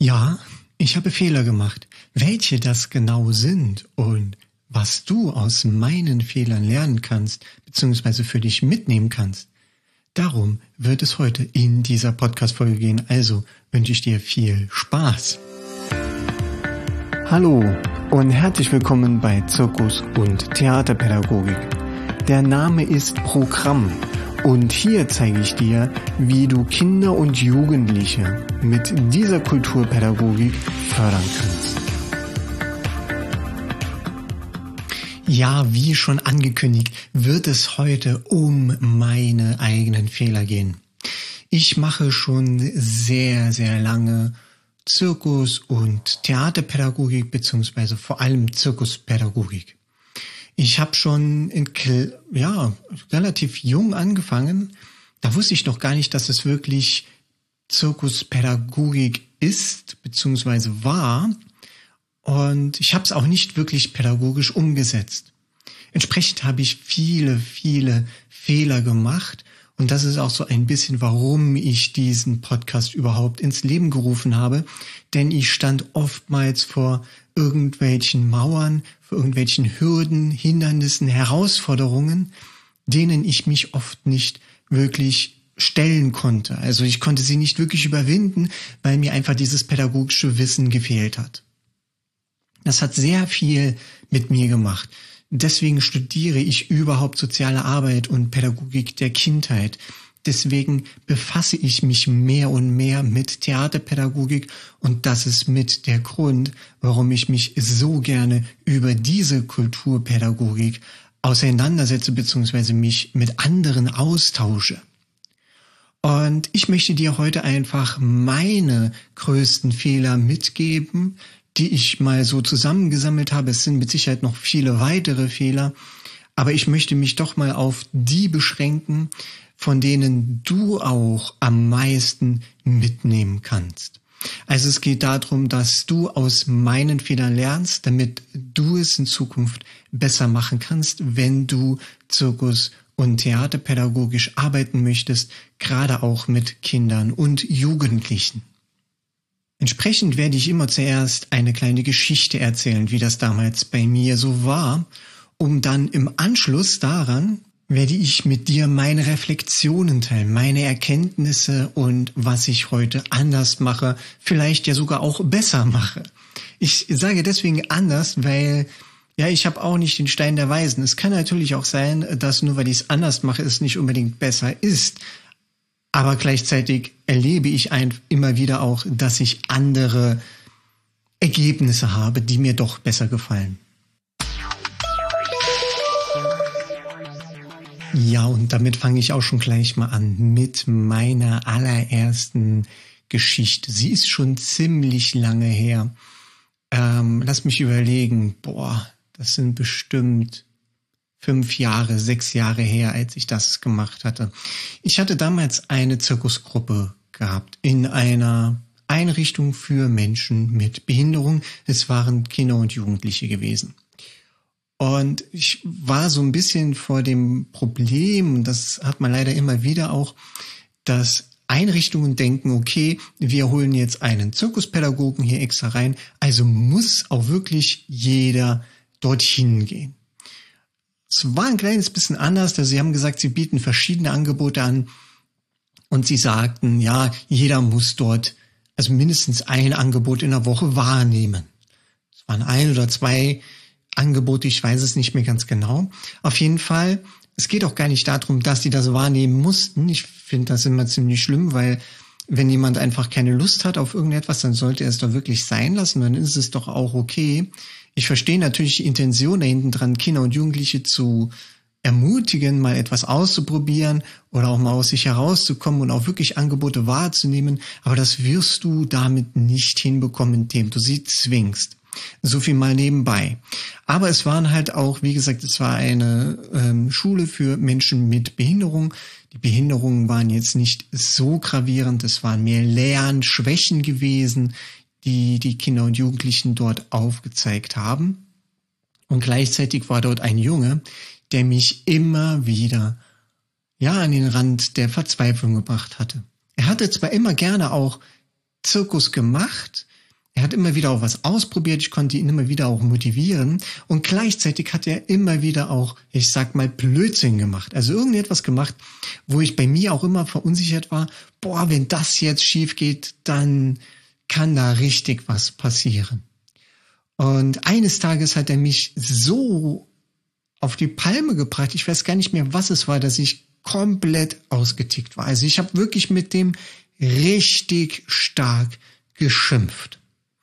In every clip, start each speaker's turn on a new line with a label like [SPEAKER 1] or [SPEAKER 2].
[SPEAKER 1] Ja, ich habe Fehler gemacht. Welche das genau sind und was du aus meinen Fehlern lernen kannst, beziehungsweise für dich mitnehmen kannst, darum wird es heute in dieser Podcast-Folge gehen. Also wünsche ich dir viel Spaß. Hallo und herzlich willkommen bei Zirkus- und Theaterpädagogik. Der Name ist Programm. Und hier zeige ich dir, wie du Kinder und Jugendliche mit dieser Kulturpädagogik fördern kannst. Ja, wie schon angekündigt, wird es heute um meine eigenen Fehler gehen. Ich mache schon sehr, sehr lange Zirkus- und Theaterpädagogik beziehungsweise vor allem Zirkuspädagogik. Ich habe schon relativ jung angefangen. Da wusste ich noch gar nicht, dass es wirklich Zirkuspädagogik ist bzw. war. Und ich habe es auch nicht wirklich pädagogisch umgesetzt. Entsprechend habe ich viele Fehler gemacht. Und das ist auch so ein bisschen, warum ich diesen Podcast überhaupt ins Leben gerufen habe. Denn ich stand oftmals vor irgendwelchen Mauern, vor irgendwelchen Hürden, Hindernissen, Herausforderungen, denen ich mich oft nicht wirklich stellen konnte. Also ich konnte sie nicht wirklich überwinden, weil mir einfach dieses pädagogische Wissen gefehlt hat. Das hat sehr viel mit mir gemacht. Deswegen studiere ich überhaupt soziale Arbeit und Pädagogik der Kindheit. Deswegen befasse ich mich mehr und mehr mit Theaterpädagogik und das ist mit der Grund, warum ich mich so gerne über diese Kulturpädagogik auseinandersetze bzw. mich mit anderen austausche. Und ich möchte dir heute einfach meine größten Fehler mitgeben, die ich mal so zusammengesammelt habe. Es sind mit Sicherheit noch viele weitere Fehler, aber ich möchte mich doch mal auf die beschränken, von denen du auch am meisten mitnehmen kannst. Also es geht darum, dass du aus meinen Fehlern lernst, damit du es in Zukunft besser machen kannst, wenn du Zirkus- und Theaterpädagogisch arbeiten möchtest, gerade auch mit Kindern und Jugendlichen. Entsprechend werde ich immer zuerst eine kleine Geschichte erzählen, wie das damals bei mir so war, um dann im Anschluss daran werde ich mit dir meine Reflexionen teilen, meine Erkenntnisse und was ich heute anders mache, vielleicht ja sogar auch besser mache. Ich sage deswegen anders, weil ich habe auch nicht den Stein der Weisen. Es kann natürlich auch sein, dass nur weil ich es anders mache, es nicht unbedingt besser ist. Aber gleichzeitig erlebe ich immer wieder auch, dass ich andere Ergebnisse habe, die mir doch besser gefallen. Ja, und damit fange ich auch schon gleich mal an mit meiner allerersten Geschichte. Sie ist schon ziemlich lange her. Lass mich überlegen. Das sind bestimmt 6 Jahre her, als ich das gemacht hatte. Ich hatte damals eine Zirkusgruppe gehabt in einer Einrichtung für Menschen mit Behinderung. Es waren Kinder und Jugendliche gewesen. Und ich war so ein bisschen vor dem Problem, und das hat man leider immer wieder auch, dass Einrichtungen denken, okay, wir holen jetzt einen Zirkuspädagogen hier extra rein, also muss auch wirklich jeder dorthin gehen. Es war ein kleines bisschen anders, also sie haben gesagt, sie bieten verschiedene Angebote an und sie sagten, ja, jeder muss dort also mindestens ein Angebot in der Woche wahrnehmen. Es waren 1 oder 2 Angebote, ich weiß es nicht mehr ganz genau. Auf jeden Fall, es geht auch gar nicht darum, dass sie das wahrnehmen mussten. Ich finde das immer ziemlich schlimm, weil wenn jemand einfach keine Lust hat auf irgendetwas, dann sollte er es doch wirklich sein lassen, dann ist es doch auch okay. Ich verstehe natürlich die Intention da hinten dran, Kinder und Jugendliche zu ermutigen, mal etwas auszuprobieren oder auch mal aus sich herauszukommen und auch wirklich Angebote wahrzunehmen. Aber das wirst du damit nicht hinbekommen, indem du sie zwingst. So viel mal nebenbei. Aber es waren halt auch, wie gesagt, es war eine Schule für Menschen mit Behinderung. Die Behinderungen waren jetzt nicht so gravierend, es waren mehr Lernschwächen gewesen, die die Kinder und Jugendlichen dort aufgezeigt haben. Und gleichzeitig war dort ein Junge, der mich immer wieder an den Rand der Verzweiflung gebracht hatte. Er hatte zwar immer gerne auch Zirkus gemacht, Er hat immer wieder auch was ausprobiert, ich konnte ihn immer wieder auch motivieren und gleichzeitig hat er immer wieder auch, ich sag mal, Blödsinn gemacht. Also irgendetwas gemacht, wo ich bei mir auch immer verunsichert war, boah, wenn das jetzt schief geht, dann kann da richtig was passieren. Und eines Tages hat er mich so auf die Palme gebracht, ich weiß gar nicht mehr, was es war, dass ich komplett ausgetickt war. Also ich habe wirklich mit dem richtig stark geschimpft.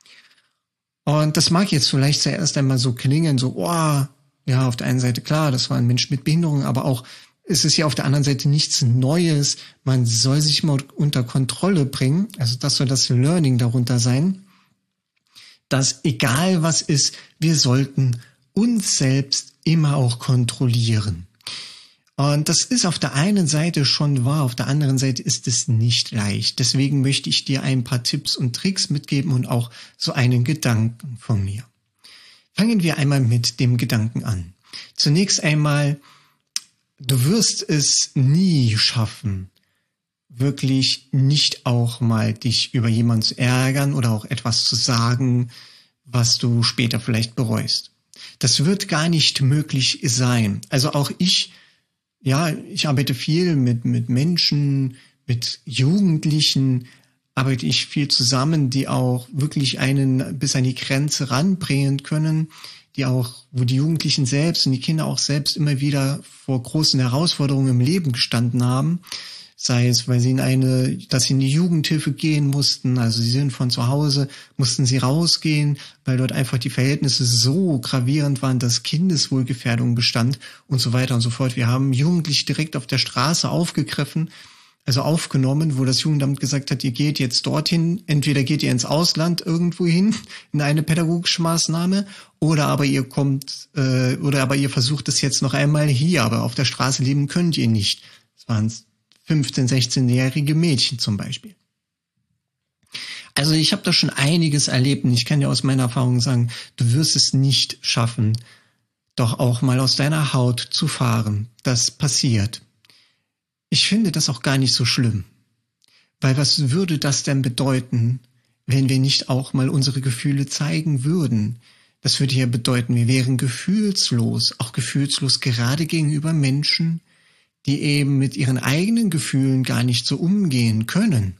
[SPEAKER 1] Und das mag jetzt vielleicht zuerst einmal so klingen, so, oh, ja, auf der einen Seite klar, das war ein Mensch mit Behinderung, aber auch, es ist ja auf der anderen Seite nichts Neues. Man soll sich mal unter Kontrolle bringen. Also das soll das Learning darunter sein, dass egal was ist, wir sollten uns selbst immer auch kontrollieren. Und das ist auf der einen Seite schon wahr, auf der anderen Seite ist es nicht leicht. Deswegen möchte ich dir ein paar Tipps und Tricks mitgeben und auch so einen Gedanken von mir. Fangen wir einmal mit dem Gedanken an. Zunächst einmal, du wirst es nie schaffen, wirklich nicht auch mal dich über jemanden zu ärgern oder auch etwas zu sagen, was du später vielleicht bereust. Das wird gar nicht möglich sein. Also auch ich arbeite viel mit Menschen, mit Jugendlichen, arbeite ich viel zusammen, die auch wirklich einen bis an die Grenze ranbringen können, wo die Jugendlichen selbst und die Kinder auch selbst immer wieder vor großen Herausforderungen im Leben gestanden haben. Sei es, weil dass sie in die Jugendhilfe gehen mussten, also sie sind von zu Hause, mussten sie rausgehen, weil dort einfach die Verhältnisse so gravierend waren, dass Kindeswohlgefährdung bestand und so weiter und so fort. Wir haben Jugendliche direkt auf der Straße aufgegriffen, also aufgenommen, wo das Jugendamt gesagt hat, ihr geht jetzt dorthin, entweder geht ihr ins Ausland irgendwo hin, in eine pädagogische Maßnahme, oder aber ihr versucht es jetzt noch einmal hier, aber auf der Straße leben könnt ihr nicht. Das waren 15-, 16-jährige Mädchen zum Beispiel. Also ich habe da schon einiges erlebt und ich kann dir aus meiner Erfahrung sagen, du wirst es nicht schaffen, doch auch mal aus deiner Haut zu fahren. Das passiert. Ich finde das auch gar nicht so schlimm. Weil was würde das denn bedeuten, wenn wir nicht auch mal unsere Gefühle zeigen würden? Das würde ja bedeuten, wir wären gefühlslos, auch gefühlslos gerade gegenüber Menschen, die eben mit ihren eigenen Gefühlen gar nicht so umgehen können.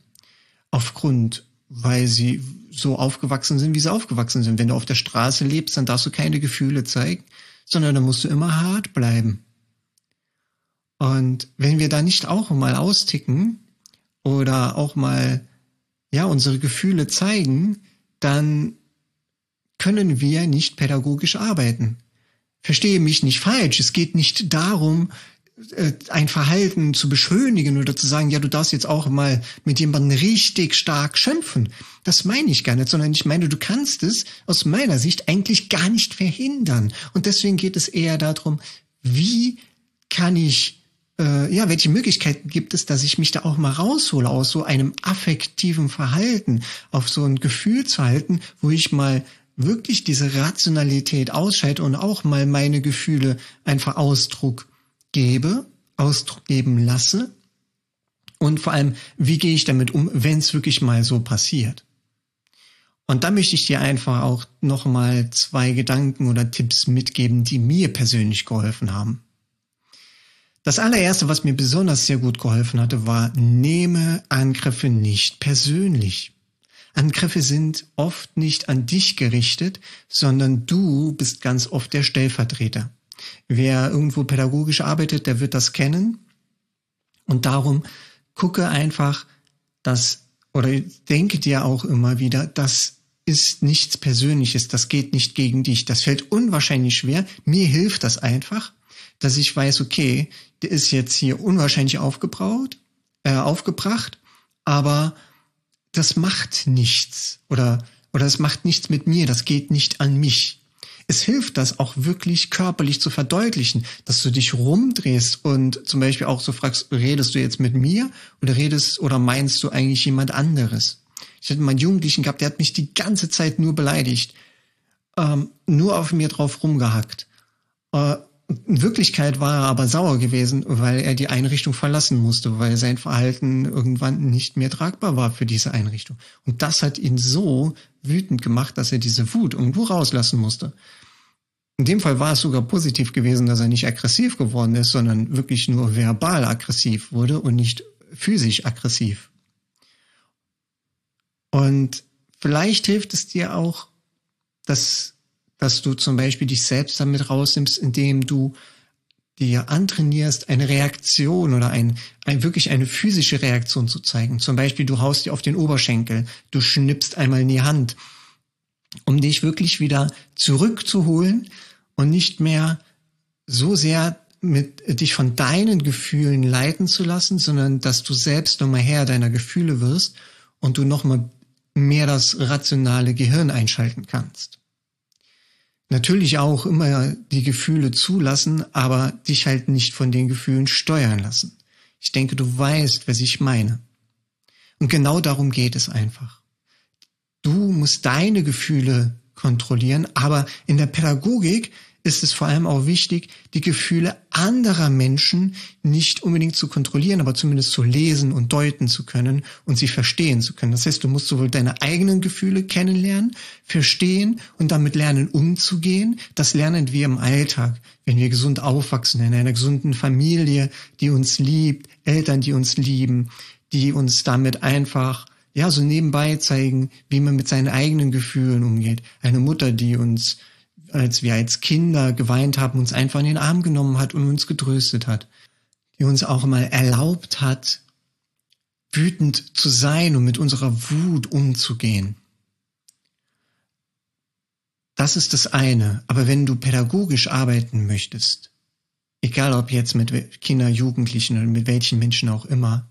[SPEAKER 1] Weil sie so aufgewachsen sind, wie sie aufgewachsen sind. Wenn du auf der Straße lebst, dann darfst du keine Gefühle zeigen, sondern dann musst du immer hart bleiben. Und wenn wir da nicht auch mal austicken oder auch mal, unsere Gefühle zeigen, dann können wir nicht pädagogisch arbeiten. Verstehe mich nicht falsch. Es geht nicht darum, ein Verhalten zu beschönigen oder zu sagen, ja, du darfst jetzt auch mal mit jemandem richtig stark schimpfen. Das meine ich gar nicht, sondern ich meine, du kannst es aus meiner Sicht eigentlich gar nicht verhindern. Und deswegen geht es eher darum, wie kann ich, welche Möglichkeiten gibt es, dass ich mich da auch mal raushole aus so einem affektiven Verhalten, auf so ein Gefühlsverhalten, wo ich mal wirklich diese Rationalität ausschalte und auch mal meine Gefühle einfach Ausdruck geben lasse und vor allem, wie gehe ich damit um, wenn es wirklich mal so passiert. Und da möchte ich dir einfach auch nochmal 2 Gedanken oder Tipps mitgeben, die mir persönlich geholfen haben. Das allererste, was mir besonders sehr gut geholfen hatte, war, nehme Angriffe nicht persönlich. Angriffe sind oft nicht an dich gerichtet, sondern du bist ganz oft der Stellvertreter. Wer irgendwo pädagogisch arbeitet, der wird das kennen. Und darum gucke einfach, denke dir auch immer wieder, das ist nichts Persönliches, das geht nicht gegen dich. Das fällt unwahrscheinlich schwer. Mir hilft das einfach, dass ich weiß, okay, der ist jetzt hier unwahrscheinlich aufgebracht, aber das macht nichts oder das macht nichts mit mir, das geht nicht an mich. Es hilft, das auch wirklich körperlich zu verdeutlichen, dass du dich rumdrehst und zum Beispiel auch so fragst, redest du jetzt mit mir oder meinst du eigentlich jemand anderes? Ich hatte mal einen Jugendlichen gehabt, der hat mich die ganze Zeit nur beleidigt, nur auf mir drauf rumgehackt. In Wirklichkeit war er aber sauer gewesen, weil er die Einrichtung verlassen musste, weil sein Verhalten irgendwann nicht mehr tragbar war für diese Einrichtung. Und das hat ihn so wütend gemacht, dass er diese Wut irgendwo rauslassen musste. In dem Fall war es sogar positiv gewesen, dass er nicht aggressiv geworden ist, sondern wirklich nur verbal aggressiv wurde und nicht physisch aggressiv. Und vielleicht hilft es dir auch, dass du zum Beispiel dich selbst damit rausnimmst, indem du dir antrainierst, eine Reaktion oder wirklich eine physische Reaktion zu zeigen. Zum Beispiel, du haust dir auf den Oberschenkel, du schnippst einmal in die Hand, um dich wirklich wieder zurückzuholen und nicht mehr so sehr dich von deinen Gefühlen leiten zu lassen, sondern dass du selbst nochmal Herr deiner Gefühle wirst und du nochmal mehr das rationale Gehirn einschalten kannst. Natürlich auch immer die Gefühle zulassen, aber dich halt nicht von den Gefühlen steuern lassen. Ich denke, du weißt, was ich meine. Und genau darum geht es einfach. Du musst deine Gefühle kontrollieren, aber in der Pädagogik ist es vor allem auch wichtig, die Gefühle anderer Menschen nicht unbedingt zu kontrollieren, aber zumindest zu lesen und deuten zu können und sie verstehen zu können. Das heißt, du musst sowohl deine eigenen Gefühle kennenlernen, verstehen und damit lernen, umzugehen. Das lernen wir im Alltag, wenn wir gesund aufwachsen, in einer gesunden Familie, die uns liebt, Eltern, die uns lieben, die uns damit einfach so nebenbei zeigen, wie man mit seinen eigenen Gefühlen umgeht. Eine Mutter, die uns, als wir als Kinder geweint haben, uns einfach in den Arm genommen hat und uns getröstet hat. Die uns auch mal erlaubt hat, wütend zu sein und mit unserer Wut umzugehen. Das ist das eine. Aber wenn du pädagogisch arbeiten möchtest, egal ob jetzt mit Kindern, Jugendlichen oder mit welchen Menschen auch immer,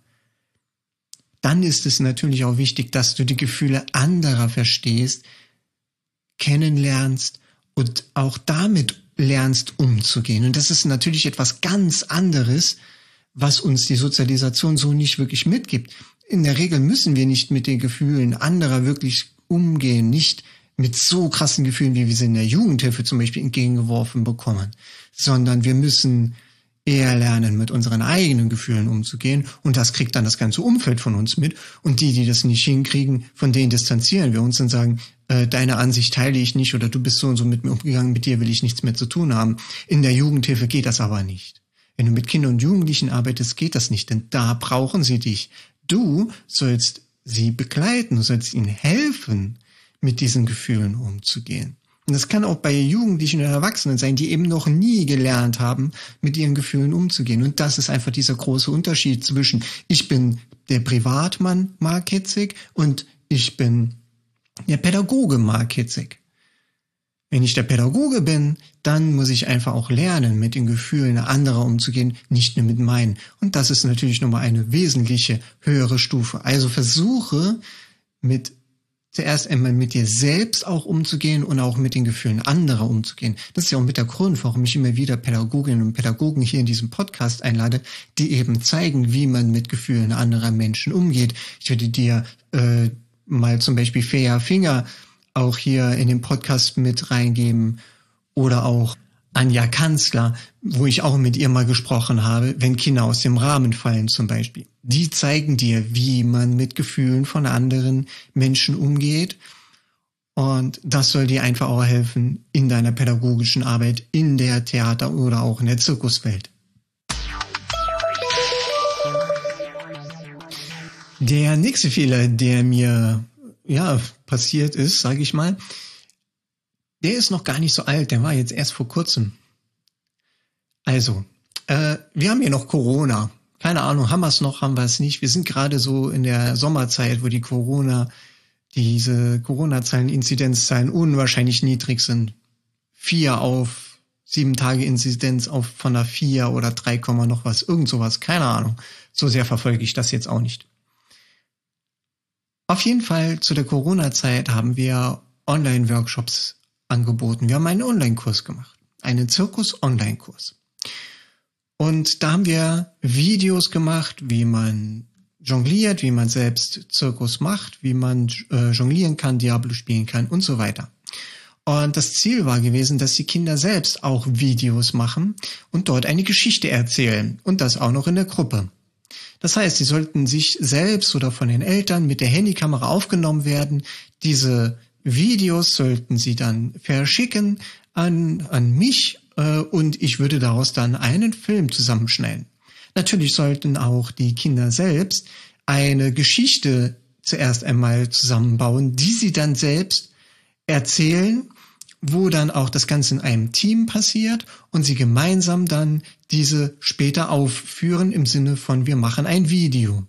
[SPEAKER 1] dann ist es natürlich auch wichtig, dass du die Gefühle anderer verstehst, kennenlernst und auch damit lernst umzugehen. Und das ist natürlich etwas ganz anderes, was uns die Sozialisation so nicht wirklich mitgibt. In der Regel müssen wir nicht mit den Gefühlen anderer wirklich umgehen, nicht mit so krassen Gefühlen, wie wir sie in der Jugendhilfe zum Beispiel entgegengeworfen bekommen, sondern wir müssen eher lernen, mit unseren eigenen Gefühlen umzugehen, und das kriegt dann das ganze Umfeld von uns mit, und die das nicht hinkriegen, von denen distanzieren wir uns und sagen, deine Ansicht teile ich nicht, oder du bist so und so mit mir umgegangen, mit dir will ich nichts mehr zu tun haben. In der Jugendhilfe geht das aber nicht. Wenn du mit Kindern und Jugendlichen arbeitest, geht das nicht, denn da brauchen sie dich. Du sollst sie begleiten, du sollst ihnen helfen, mit diesen Gefühlen umzugehen. Und das kann auch bei Jugendlichen und Erwachsenen sein, die eben noch nie gelernt haben, mit ihren Gefühlen umzugehen. Und das ist einfach dieser große Unterschied zwischen, ich bin der Privatmann Mark Hitzig und ich bin der Pädagoge Mark Hitzig. Wenn ich der Pädagoge bin, dann muss ich einfach auch lernen, mit den Gefühlen anderer umzugehen, nicht nur mit meinen. Und das ist natürlich nochmal eine wesentliche höhere Stufe. Also versuche zuerst einmal mit dir selbst auch umzugehen und auch mit den Gefühlen anderer umzugehen. Das ist ja auch mit der Grund, warum ich immer wieder Pädagoginnen und Pädagogen hier in diesem Podcast einlade, die eben zeigen, wie man mit Gefühlen anderer Menschen umgeht. Ich würde dir mal zum Beispiel Fea Finger auch hier in den Podcast mit reingeben, oder auch Anja Kanzler, wo ich auch mit ihr mal gesprochen habe, wenn Kinder aus dem Rahmen fallen zum Beispiel. Die zeigen dir, wie man mit Gefühlen von anderen Menschen umgeht, und das soll dir einfach auch helfen in deiner pädagogischen Arbeit in der Theater- oder auch in der Zirkuswelt. Der nächste Fehler, der mir passiert ist, sage ich mal, der ist noch gar nicht so alt, der war jetzt erst vor kurzem. Also, wir haben hier noch Corona. Keine Ahnung, haben wir es noch, haben wir es nicht. Wir sind gerade so in der Sommerzeit, wo diese Corona-Zahlen, Inzidenzzahlen unwahrscheinlich niedrig sind. 4 auf 7 Tage Inzidenz von einer 4 oder 3, noch was, irgend sowas, keine Ahnung. So sehr verfolge ich das jetzt auch nicht. Auf jeden Fall zu der Corona-Zeit haben wir Online-Workshops angeboten. Wir haben einen Online-Kurs gemacht, einen Zirkus-Online-Kurs. Und da haben wir Videos gemacht, wie man jongliert, wie man selbst Zirkus macht, wie man jonglieren kann, Diablo spielen kann und so weiter. Und das Ziel war gewesen, dass die Kinder selbst auch Videos machen und dort eine Geschichte erzählen. Und das auch noch in der Gruppe. Das heißt, sie sollten sich selbst oder von den Eltern mit der Handykamera aufgenommen werden. Diese Videos sollten sie dann verschicken an mich und ich würde daraus dann einen Film zusammenschneiden. Natürlich sollten auch die Kinder selbst eine Geschichte zuerst einmal zusammenbauen, die sie dann selbst erzählen, wo dann auch das Ganze in einem Team passiert und sie gemeinsam dann diese später aufführen im Sinne von wir machen ein Video.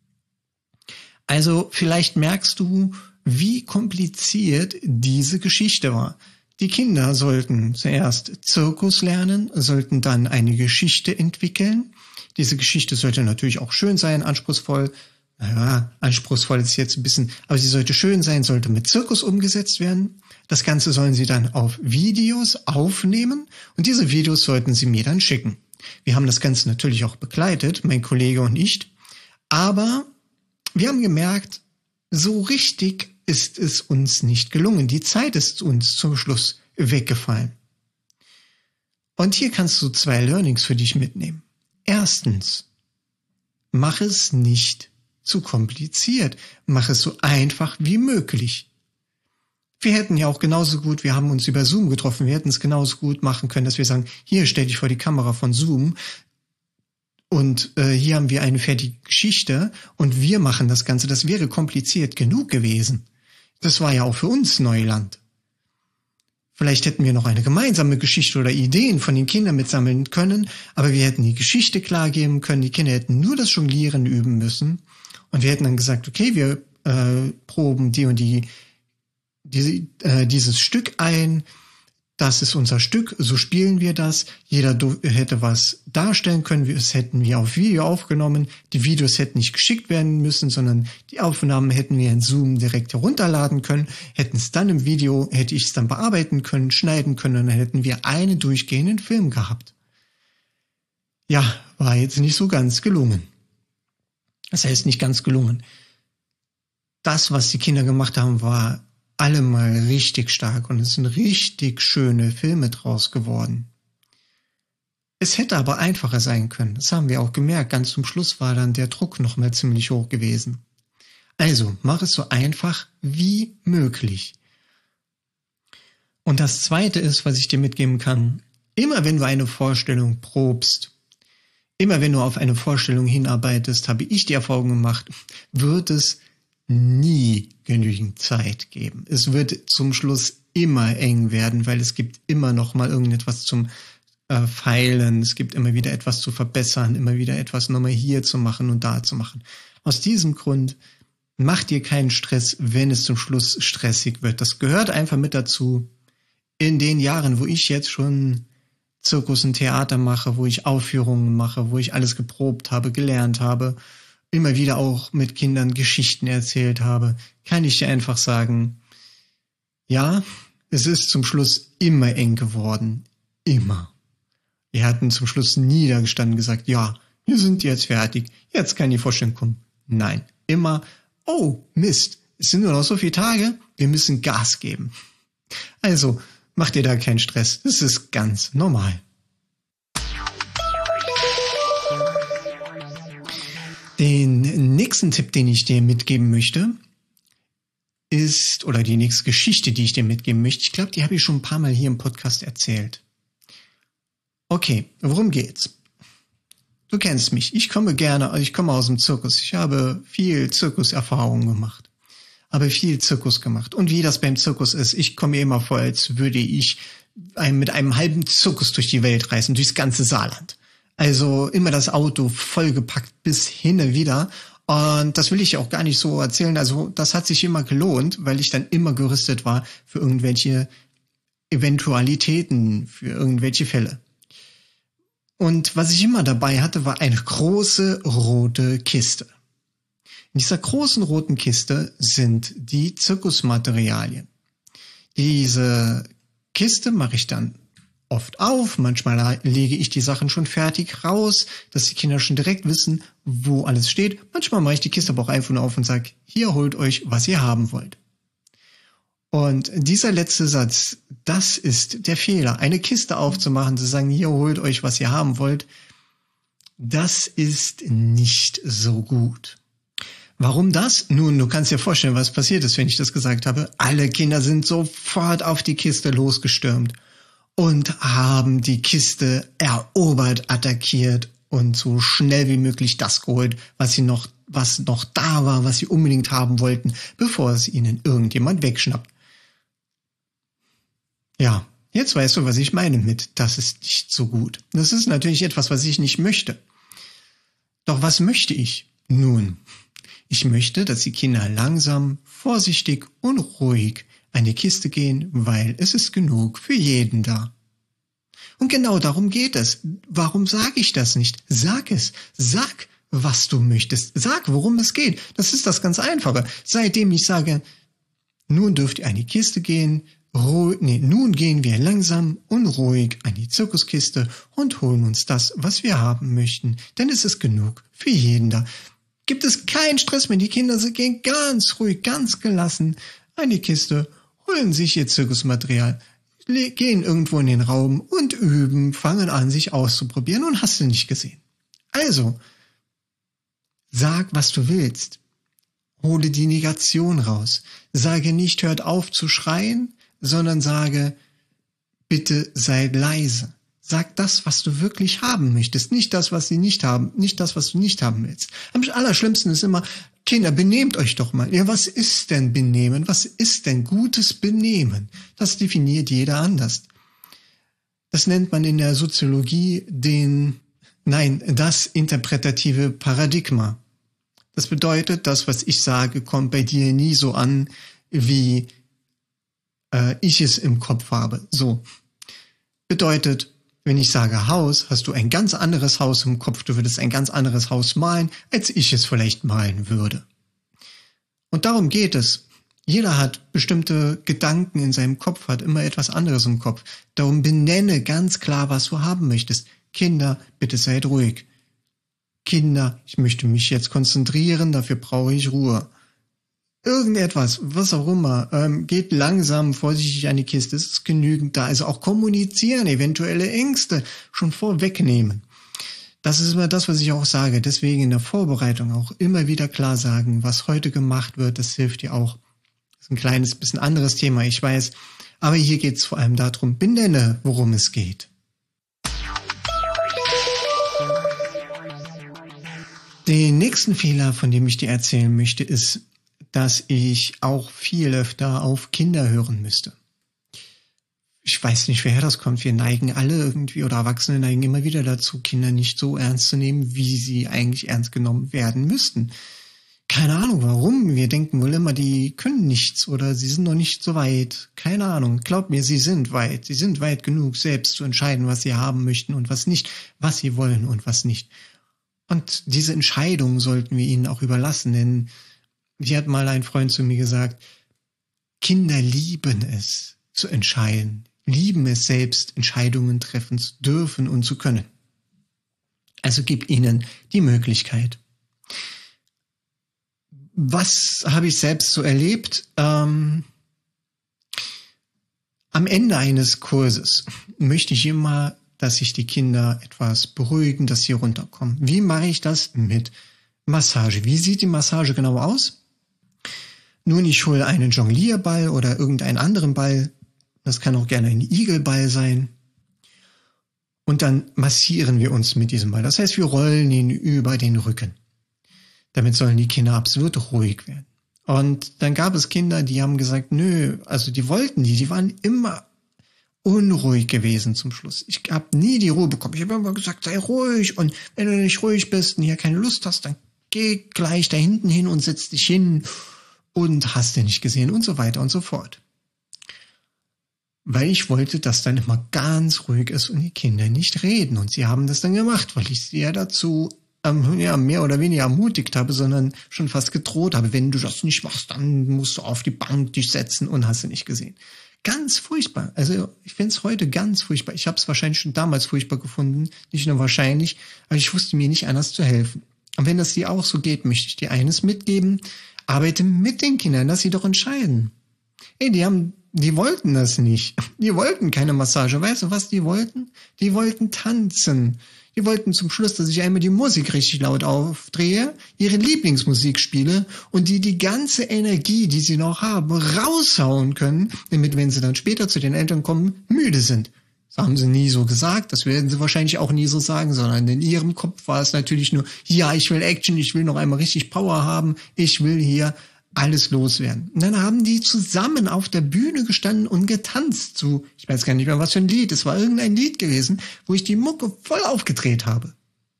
[SPEAKER 1] Also vielleicht merkst du, wie kompliziert diese Geschichte war. Die Kinder sollten zuerst Zirkus lernen, sollten dann eine Geschichte entwickeln. Diese Geschichte sollte natürlich auch schön sein, anspruchsvoll. Naja, anspruchsvoll ist jetzt ein bisschen, aber sie sollte schön sein, sollte mit Zirkus umgesetzt werden. Das Ganze sollen sie dann auf Videos aufnehmen und diese Videos sollten sie mir dann schicken. Wir haben das Ganze natürlich auch begleitet, mein Kollege und ich, aber wir haben gemerkt, so richtig ist es uns nicht gelungen. Die Zeit ist uns zum Schluss weggefallen. Und hier kannst du 2 Learnings für dich mitnehmen. Erstens, mach es nicht zu kompliziert. Mach es so einfach wie möglich. Wir hätten ja auch genauso gut, wir haben uns über Zoom getroffen, wir hätten es genauso gut machen können, dass wir sagen, hier stell dich vor die Kamera von Zoom und hier haben wir eine fertige Geschichte und wir machen das Ganze. Das wäre kompliziert genug gewesen. Das war ja auch für uns Neuland. Vielleicht hätten wir noch eine gemeinsame Geschichte oder Ideen von den Kindern mitsammeln können, aber wir hätten die Geschichte klar geben können, die Kinder hätten nur das Jonglieren üben müssen und wir hätten dann gesagt, okay, wir proben die und dieses Stück ein, das ist unser Stück, so spielen wir das, jeder hätte was darstellen können, das hätten wir auf Video aufgenommen, die Videos hätten nicht geschickt werden müssen, sondern die Aufnahmen hätten wir in Zoom direkt herunterladen können, hätten es dann im Video, hätte ich es dann bearbeiten können, schneiden können und dann hätten wir einen durchgehenden Film gehabt. Ja, war jetzt nicht so ganz gelungen. Das heißt nicht ganz gelungen. Das, was die Kinder gemacht haben, war allemal richtig stark und es sind richtig schöne Filme draus geworden. Es hätte aber einfacher sein können. Das haben wir auch gemerkt. Ganz zum Schluss war dann der Druck nochmal ziemlich hoch gewesen. Also, mach es so einfach wie möglich. Und das Zweite ist, was ich dir mitgeben kann, immer wenn du eine Vorstellung probst, immer wenn du auf eine Vorstellung hinarbeitest, habe ich die Erfahrung gemacht, wird es nie genügend Zeit geben. Es wird zum Schluss immer eng werden, weil es gibt immer noch mal irgendetwas zum Feilen, es gibt immer wieder etwas zu verbessern, immer wieder etwas nochmal hier zu machen und da zu machen. Aus diesem Grund mach dir keinen Stress, wenn es zum Schluss stressig wird. Das gehört einfach mit dazu. In den Jahren, wo ich jetzt schon Zirkus und Theater mache, wo ich Aufführungen mache, wo ich alles geprobt habe, gelernt habe, immer wieder auch mit Kindern Geschichten erzählt habe, kann ich dir einfach sagen, ja, es ist zum Schluss immer eng geworden. Immer. Wir hatten zum Schluss nie da gestanden und gesagt, ja, wir sind jetzt fertig, jetzt kann die Vorstellung kommen. Nein, immer, oh Mist, es sind nur noch so viele Tage, wir müssen Gas geben. Also, mach dir da keinen Stress, das ist ganz normal. Den nächsten Tipp, den ich dir mitgeben möchte, ist, oder die nächste Geschichte, die ich dir mitgeben möchte, ich glaube, die habe ich schon ein paar Mal hier im Podcast erzählt. Okay, worum geht's? Du kennst mich, ich komme aus dem Zirkus, ich habe viel Zirkuserfahrung gemacht, habe viel Zirkus gemacht. Und wie das beim Zirkus ist, ich komme mir immer vor, als würde ich mit einem halben Zirkus durch die Welt reisen, durchs ganze Saarland. Also immer das Auto vollgepackt bis hin wieder. Und das will ich auch gar nicht so erzählen. Also das hat sich immer gelohnt, weil ich dann immer gerüstet war für irgendwelche Eventualitäten, für irgendwelche Fälle. Und was ich immer dabei hatte, war eine große rote Kiste. In dieser großen roten Kiste sind die Zirkusmaterialien. Diese Kiste mache ich dann oft auf, manchmal lege ich die Sachen schon fertig raus, dass die Kinder schon direkt wissen, wo alles steht. Manchmal mache ich die Kiste aber auch einfach nur auf und sage, hier holt euch, was ihr haben wollt. Und dieser letzte Satz, das ist der Fehler. Eine Kiste aufzumachen, zu sagen, hier holt euch, was ihr haben wollt, das ist nicht so gut. Warum das? Nun, du kannst dir vorstellen, was passiert ist, wenn ich das gesagt habe. Alle Kinder sind sofort auf die Kiste losgestürmt und haben die Kiste erobert, attackiert und so schnell wie möglich das geholt, was noch da war, was sie unbedingt haben wollten, bevor es ihnen irgendjemand wegschnappt. Ja, jetzt weißt du, was ich meine mit, das ist nicht so gut. Das ist natürlich etwas, was ich nicht möchte. Doch was möchte ich? Nun, ich möchte, dass die Kinder langsam, vorsichtig und ruhig an die Kiste gehen, weil es ist genug für jeden da. Und genau darum geht es. Warum sage ich das nicht? Sag es. Sag, was du möchtest. Sag, worum es geht. Das ist das ganz Einfache. Seitdem ich sage, nun dürft ihr an die Kiste gehen, nun gehen wir langsam und ruhig an die Zirkuskiste und holen uns das, was wir haben möchten. Denn es ist genug für jeden da. Gibt es keinen Stress mehr. Die Kinder gehen ganz ruhig, ganz gelassen an die Kiste, holen sich ihr Zirkusmaterial, gehen irgendwo in den Raum und üben, fangen an, sich auszuprobieren und hast du nicht gesehen. Also, sag, was du willst. Hole die Negation raus. Sage nicht, hört auf zu schreien, sondern sage, bitte seid leise. Sag das, was du wirklich haben möchtest, nicht das, was sie nicht haben, nicht das, was du nicht haben willst. Am allerschlimmsten ist immer, Kinder, benehmt euch doch mal. Ja, was ist denn Benehmen? Was ist denn gutes Benehmen? Das definiert jeder anders. Das nennt man in der Soziologie das interpretative Paradigma. Das bedeutet, das, was ich sage, kommt bei dir nie so an, wie ich es im Kopf habe. So. Bedeutet, wenn ich sage Haus, hast du ein ganz anderes Haus im Kopf. Du würdest ein ganz anderes Haus malen, als ich es vielleicht malen würde. Und darum geht es. Jeder hat bestimmte Gedanken in seinem Kopf, hat immer etwas anderes im Kopf. Darum benenne ganz klar, was du haben möchtest. Kinder, bitte seid ruhig. Kinder, ich möchte mich jetzt konzentrieren, dafür brauche ich Ruhe. Irgendetwas, was auch immer, geht langsam, vorsichtig an die Kiste, es ist genügend da. Also auch kommunizieren, eventuelle Ängste schon vorwegnehmen. Das ist immer das, was ich auch sage. Deswegen in der Vorbereitung auch immer wieder klar sagen, was heute gemacht wird, das hilft dir auch. Das ist ein kleines bisschen anderes Thema, ich weiß. Aber hier geht es vor allem darum, benenne, worum es geht. Den nächsten Fehler, von dem ich dir erzählen möchte, ist, dass ich auch viel öfter auf Kinder hören müsste. Ich weiß nicht, woher das kommt. Wir neigen alle irgendwie, oder Erwachsene neigen immer wieder dazu, Kinder nicht so ernst zu nehmen, wie sie eigentlich ernst genommen werden müssten. Keine Ahnung, warum. Wir denken wohl immer, die können nichts oder sie sind noch nicht so weit. Keine Ahnung. Glaub mir, sie sind weit. Sie sind weit genug, selbst zu entscheiden, was sie haben möchten und was nicht, was sie wollen und was nicht. Und diese Entscheidung sollten wir ihnen auch überlassen, denn wie hat mal ein Freund zu mir gesagt, Kinder lieben es zu entscheiden, lieben es selbst, Entscheidungen treffen zu dürfen und zu können. Also gib ihnen die Möglichkeit. Was habe ich selbst so erlebt? Am Ende eines Kurses möchte ich immer, dass sich die Kinder etwas beruhigen, dass sie runterkommen. Wie mache ich das? Mit Massage. Wie sieht die Massage genau aus? Nun, ich hole einen Jonglierball oder irgendeinen anderen Ball. Das kann auch gerne ein Igelball sein. Und dann massieren wir uns mit diesem Ball. Das heißt, wir rollen ihn über den Rücken. Damit sollen die Kinder absolut ruhig werden. Und dann gab es Kinder, die haben gesagt, nö, also die wollten die waren immer unruhig gewesen zum Schluss. Ich habe nie die Ruhe bekommen. Ich habe immer gesagt, sei ruhig und wenn du nicht ruhig bist und hier keine Lust hast, dann geh gleich da hinten hin und setz dich hin und hast du nicht gesehen und so weiter und so fort. Weil ich wollte, dass dann immer ganz ruhig ist und die Kinder nicht reden. Und sie haben das dann gemacht, weil ich sie ja dazu mehr oder weniger ermutigt habe, sondern schon fast gedroht habe, wenn du das nicht machst, dann musst du auf die Bank dich setzen und hast du nicht gesehen. Ganz furchtbar. Also ich finde es heute ganz furchtbar. Ich habe es wahrscheinlich schon damals furchtbar gefunden, nicht nur wahrscheinlich, aber ich wusste mir nicht anders zu helfen. Und wenn das dir auch so geht, möchte ich dir eines mitgeben: Arbeite mit den Kindern, lass sie doch entscheiden. Ey, die wollten das nicht. Die wollten keine Massage. Weißt du, was die wollten? Die wollten tanzen. Die wollten zum Schluss, dass ich einmal die Musik richtig laut aufdrehe, ihre Lieblingsmusik spiele und die ganze Energie, die sie noch haben, raushauen können, damit, wenn sie dann später zu den Eltern kommen, müde sind. Das haben sie nie so gesagt, das werden sie wahrscheinlich auch nie so sagen, sondern in ihrem Kopf war es natürlich nur, ja, ich will Action, ich will noch einmal richtig Power haben, ich will hier alles loswerden. Und dann haben die zusammen auf der Bühne gestanden und getanzt zu, ich weiß gar nicht mehr, was für ein Lied, es war irgendein Lied gewesen, wo ich die Mucke voll aufgedreht habe.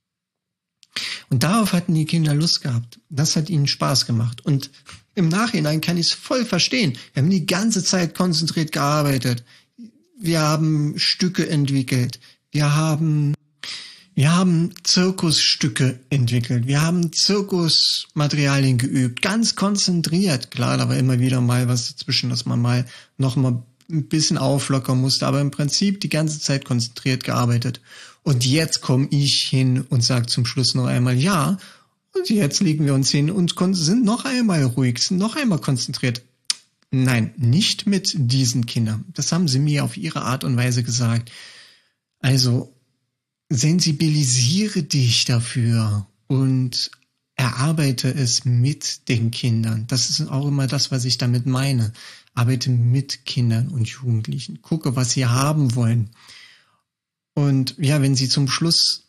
[SPEAKER 1] Und darauf hatten die Kinder Lust gehabt. Das hat ihnen Spaß gemacht. Und im Nachhinein kann ich es voll verstehen. Wir haben die ganze Zeit konzentriert gearbeitet. Wir haben Stücke entwickelt. Wir haben Zirkusstücke entwickelt. Wir haben Zirkusmaterialien geübt. Ganz konzentriert. Klar, da war immer wieder mal was dazwischen, dass man mal noch mal ein bisschen auflockern musste. Aber im Prinzip die ganze Zeit konzentriert gearbeitet. Und jetzt komme ich hin und sage zum Schluss noch einmal ja. Und jetzt legen wir uns hin und sind noch einmal ruhig, sind noch einmal konzentriert. Nein, nicht mit diesen Kindern. Das haben sie mir auf ihre Art und Weise gesagt. Also sensibilisiere dich dafür und erarbeite es mit den Kindern. Das ist auch immer das, was ich damit meine. Arbeite mit Kindern und Jugendlichen. Gucke, was sie haben wollen. Und ja, wenn sie zum Schluss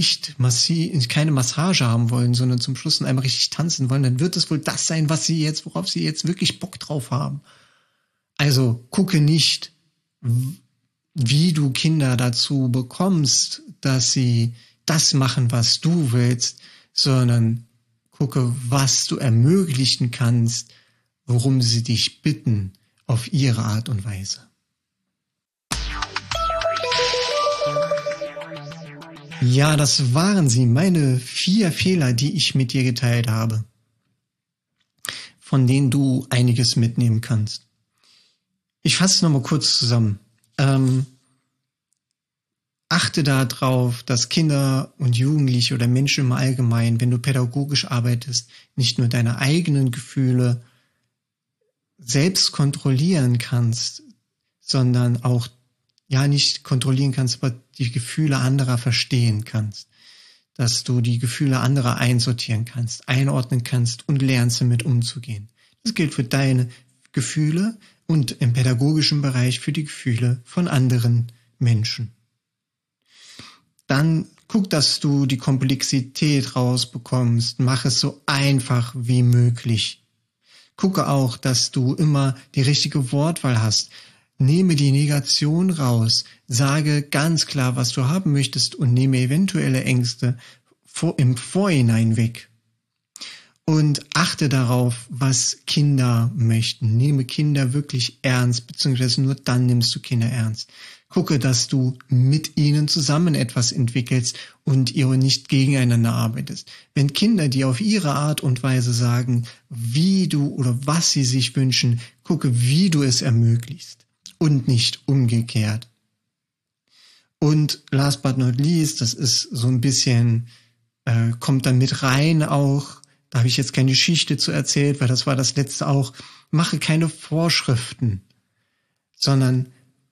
[SPEAKER 1] keine Massage haben wollen, sondern zum Schluss einmal richtig tanzen wollen, dann wird es wohl das sein, worauf sie jetzt wirklich Bock drauf haben. Also gucke nicht, wie du Kinder dazu bekommst, dass sie das machen, was du willst, sondern gucke, was du ermöglichen kannst, worum sie dich bitten, auf ihre Art und Weise. Ja, das waren sie, meine 4 Fehler, die ich mit dir geteilt habe, von denen du einiges mitnehmen kannst. Ich fasse es nochmal kurz zusammen. Achte darauf, dass Kinder und Jugendliche oder Menschen im Allgemeinen, wenn du pädagogisch arbeitest, nicht nur deine eigenen Gefühle selbst kontrollieren kannst, sondern auch nicht kontrollieren kannst, aber die Gefühle anderer verstehen kannst. Dass du die Gefühle anderer einsortieren kannst, einordnen kannst und lernst, damit umzugehen. Das gilt für deine Gefühle und im pädagogischen Bereich für die Gefühle von anderen Menschen. Dann guck, dass du die Komplexität rausbekommst. Mach es so einfach wie möglich. Gucke auch, dass du immer die richtige Wortwahl hast. Nehme die Negation raus, sage ganz klar, was du haben möchtest und nehme eventuelle Ängste im Vorhinein weg. Und achte darauf, was Kinder möchten. Nehme Kinder wirklich ernst, beziehungsweise nur dann nimmst du Kinder ernst. Gucke, dass du mit ihnen zusammen etwas entwickelst und ihr nicht gegeneinander arbeitest. Wenn Kinder dir auf ihre Art und Weise sagen, wie du oder was sie sich wünschen, gucke, wie du es ermöglichst. Und nicht umgekehrt. Und last but not least, das ist so ein bisschen, kommt dann mit rein auch, da habe ich jetzt keine Geschichte zu erzählt, weil das war das letzte auch, mache keine Vorschriften, sondern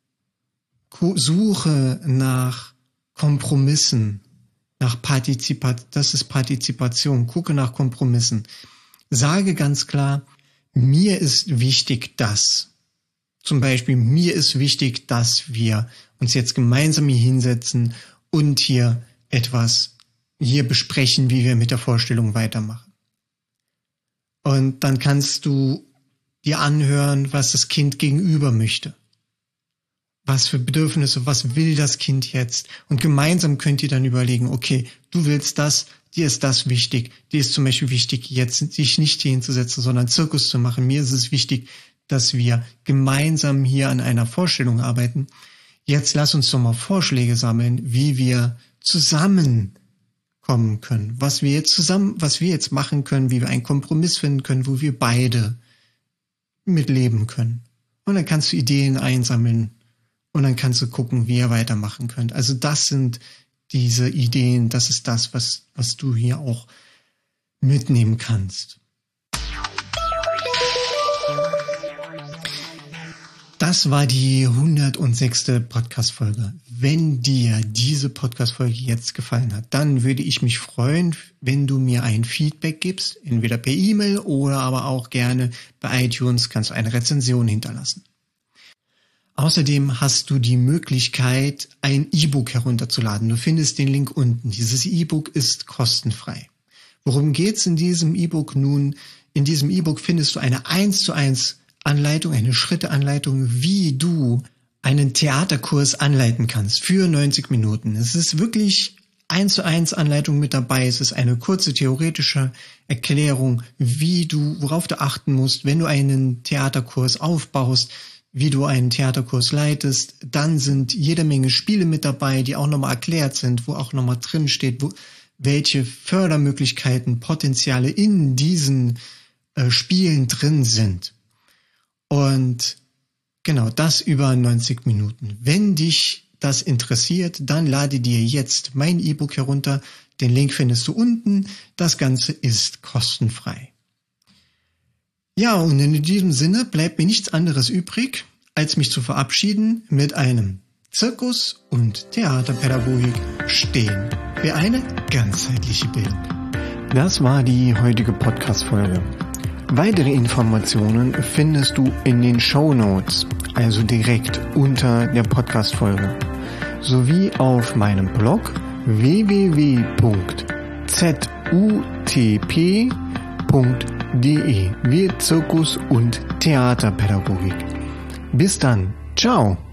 [SPEAKER 1] suche nach Kompromissen, das ist Partizipation, gucke nach Kompromissen. Sage ganz klar, mir ist wichtig das. Zum Beispiel, mir ist wichtig, dass wir uns jetzt gemeinsam hier hinsetzen und hier besprechen, wie wir mit der Vorstellung weitermachen. Und dann kannst du dir anhören, was das Kind gegenüber möchte. Was für Bedürfnisse, was will das Kind jetzt? Und gemeinsam könnt ihr dann überlegen, okay, du willst das, dir ist das wichtig. Dir ist zum Beispiel wichtig, jetzt sich nicht hier hinzusetzen, sondern Zirkus zu machen. Mir ist es wichtig, dass wir gemeinsam hier an einer Vorstellung arbeiten. Jetzt lass uns doch mal Vorschläge sammeln, wie wir zusammenkommen können, was wir jetzt machen können, wie wir einen Kompromiss finden können, wo wir beide mitleben können. Und dann kannst du Ideen einsammeln und dann kannst du gucken, wie ihr weitermachen könnt. Also das sind diese Ideen, das ist das, was du hier auch mitnehmen kannst. Das war die 106. Podcast-Folge. Wenn dir diese Podcast-Folge jetzt gefallen hat, dann würde ich mich freuen, wenn du mir ein Feedback gibst, entweder per E-Mail oder aber auch gerne bei iTunes kannst du eine Rezension hinterlassen. Außerdem hast du die Möglichkeit, ein E-Book herunterzuladen. Du findest den Link unten. Dieses E-Book ist kostenfrei. Worum geht's in diesem E-Book nun? In diesem E-Book findest du eine 1:1 Anleitung, eine Schritteanleitung, wie du einen Theaterkurs anleiten kannst für 90 Minuten. Es ist wirklich 1:1 Anleitung mit dabei. Es ist eine kurze theoretische Erklärung, worauf du achten musst, wenn du einen Theaterkurs aufbaust, wie du einen Theaterkurs leitest. Dann sind jede Menge Spiele mit dabei, die auch nochmal erklärt sind, wo auch nochmal drin steht, welche Fördermöglichkeiten, Potenziale in diesen Spielen drin sind. Und genau, das über 90 Minuten. Wenn dich das interessiert, dann lade dir jetzt mein E-Book herunter. Den Link findest du unten. Das Ganze ist kostenfrei. Ja, und in diesem Sinne bleibt mir nichts anderes übrig, als mich zu verabschieden mit einem Zirkus- und Theaterpädagogik stehen für eine ganzheitliche Bildung. Das war die heutige Podcast-Folge. Weitere Informationen findest du in den Shownotes, also direkt unter der Podcast-Folge, sowie auf meinem Blog www.zutp.de wie Zirkus- und Theaterpädagogik. Bis dann. Ciao.